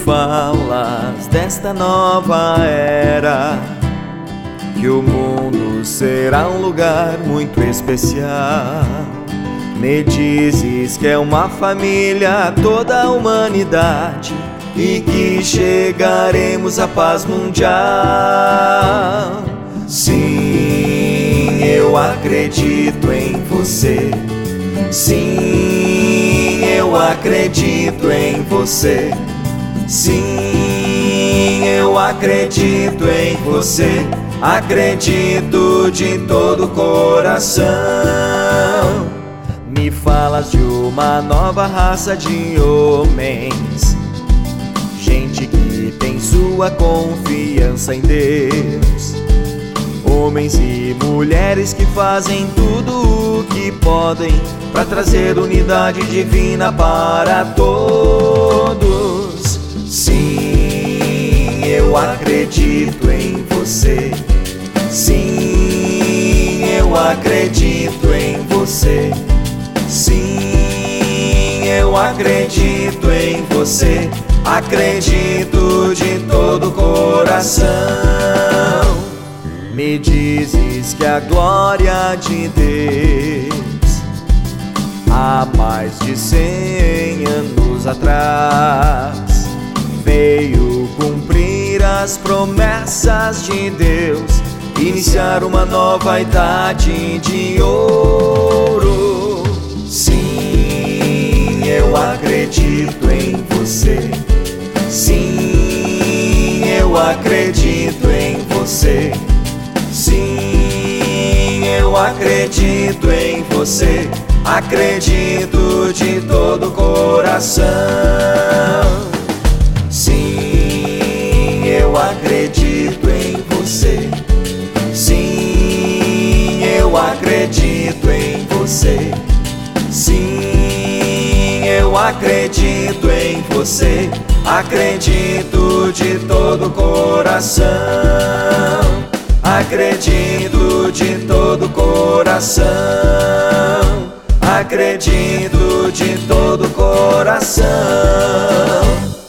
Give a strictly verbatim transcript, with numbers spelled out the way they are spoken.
falas desta nova era, que o mundo será um lugar muito especial. Me dizes que é uma família, toda a humanidade, e que chegaremos à paz mundial. Sim, eu acredito em você. Sim, eu acredito em você. Sim, eu acredito em você. Acredito de todo o coração. Me falas de uma nova raça de homens, gente que tem sua confiança em Deus. Homens e mulheres que fazem tudo o que podem para trazer unidade divina para todos. Sim, eu acredito em você. Sim, eu acredito em você. Sim, eu acredito em você. Acredito de todo o coração. Me dizes que a glória de Deus, há mais de cem anos atrás, veio cumprir as promessas de Deus, iniciar uma nova idade de ouro. Sim, eu acredito em você. Sim, eu acredito em você. Sim, eu acredito em você. Acredito de todo o coração. Sim, eu acredito em você. Sim, eu acredito em você. Sim, eu acredito em você. Acredito de todo o coração. Acredito de todo o coração. Acredito de todo o coração.